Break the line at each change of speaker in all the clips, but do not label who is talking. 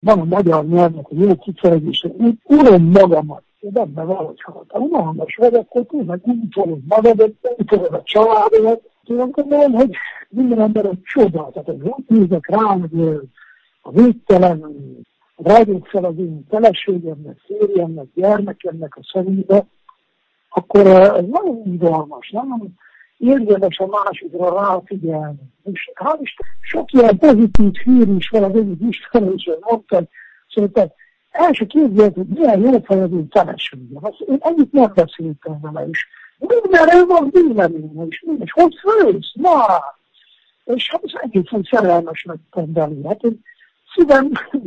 van a magyar nyelvnek a jó kifejezése, úgy urom magamat, én ebben valahogy haltam. Unalmas vagy, akkor tényleg útolod magadat, útolod a családodat. Én azt gondolom, hogy minden ember egy csoda. Tehát, hogy úgy nézek rám, hogy a végtelen rágyok fel az én feleségemnek, férjemnek, gyermekemnek a szemébe, akkor ez nagyon izgalmas, nem? Érdemes a másikra ráfigyelni. És hál' Isten, sok ilyen pozitív hír is van, az egyik ismerős, hogy mondta, hogy szerintem el se képzelt, hogy milyen jó fej az én feleségem. Én együtt nem beszéltem vele is. Mindenre van véleménye is, és hogy fősz? Na! És hát az egészen szerelmes lettem belőle. Hát én szívem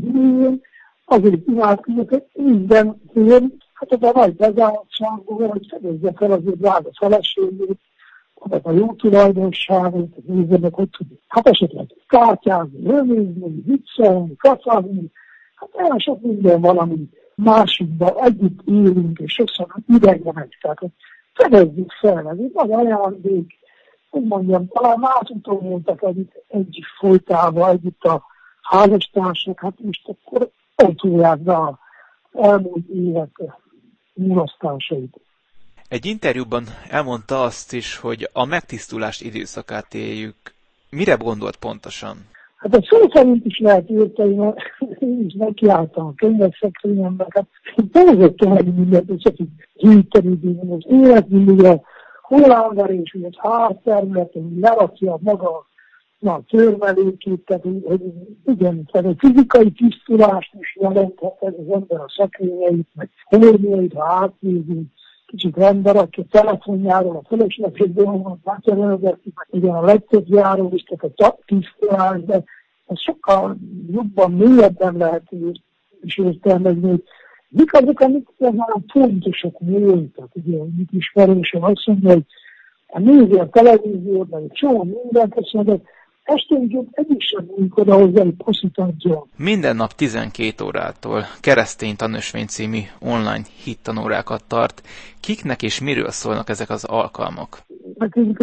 azért imádkozok, hogy minden fél, hát ez a nagy bezártságból, hogy fedezze fel az ő drága feleségét, a jó tulajdonságot, nézze meg, hogy tudjuk. Hát esetleg kártyázni, rövizni, viccelni, kacagni, hát olyan sok minden valami másikban együtt élünk, és sokszor idegre megy. Tehát, hogy fedezzük fel, ez egy nagy ajándék, hogy mondjam, talán más úton voltak együtt folytában, együtt a házastársak, hát most akkor autóják be az elmúlt évek mulasztásait.
Egy interjúban elmondta azt is, hogy a megtisztulás időszakát éljük. Mire gondolt pontosan?
Hát a szó szerint is lehet érteni, mert én is nekiálltam a könyvekszekrényemnek, hát dolgoztam meg mindent, és csak így gyűjteni, az életműre, hullámverés, hogy az árterületen lerakja maga a törmelékét, tehát hogy igen, tehát egy fizikai tisztulást is jelenthet ez az ember a szekrényeit, meg hordjait, ha átnézünk, kicsit rendbe rakja, telefonjáról, a fölösleges dolgokat átjelölgeti, igen, a legtöbbjáról is, tehát a tisztulás, de ez sokkal jobban, mélyebben lehet is értelmezni, hogy mik azok, amik nagyon fontosak voltak, ugye, mit ismerősen azt mondja, hogy nézi a televíziót, meg egy csomó mindent, azt mondja, esténként egyik sem múlik oda hozzá, hogy puszit adjon.
Minden nap 12 órától Keresztény Tanösvény című online hittanórákat tart. Kiknek és miről szólnak ezek az alkalmak?
Nekünk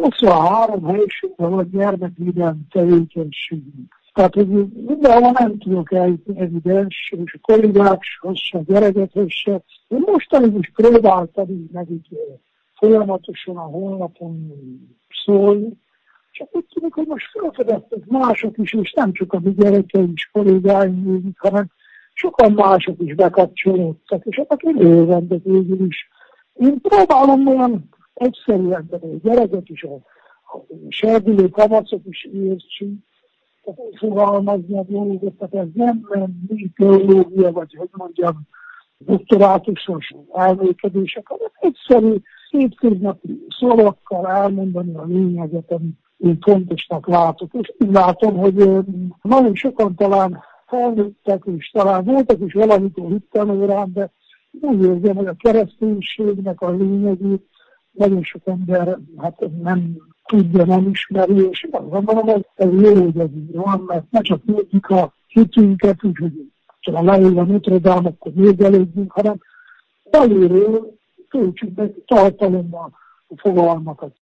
83 helyiségben van gyermekvédelmi tevékenységünk. Tehát, hogy mindenhol nem tudok eljutni evidens, és a kollégákhoz se, a gyerekekhez se. Én mostanig is próbáltam így nekik folyamatosan a honlapon szólni, csak úgy tűnik, hogy most felfedeztek mások is, és nem csak a mi gyerekeim is, kollégáim, hanem sokan mások is bekapcsolódtak, és hát élőrendek végül is. Én próbálom olyan egyszerűen, de a gyerekek is, a serdülő kamacok is értsünk, tehát úgy fogalmazni a dolgokat, tehát ez nem teológia, vagy hogy mondjam, doktorátusos elmékedések, hanem egyszerű, hétköznapi szavakkal elmondani a lényeget, amit én fontosnak látok. És úgy látom, hogy nagyon sokan talán felnőttek, és talán voltak is valamikor hittanórán, de úgy érzem, hogy a kereszténységnek a lényegét nagyon sok ember hát nem tudja, nem ismeri, és azt gondolom, hogy ez jó, hogy ez így van, mert ne csak tudjuk a hitünket, úgyhogy csak leül a Notre Dame, akkor mérgelődjünk, hanem belülről töltsük be tartalommal a fogalmakat.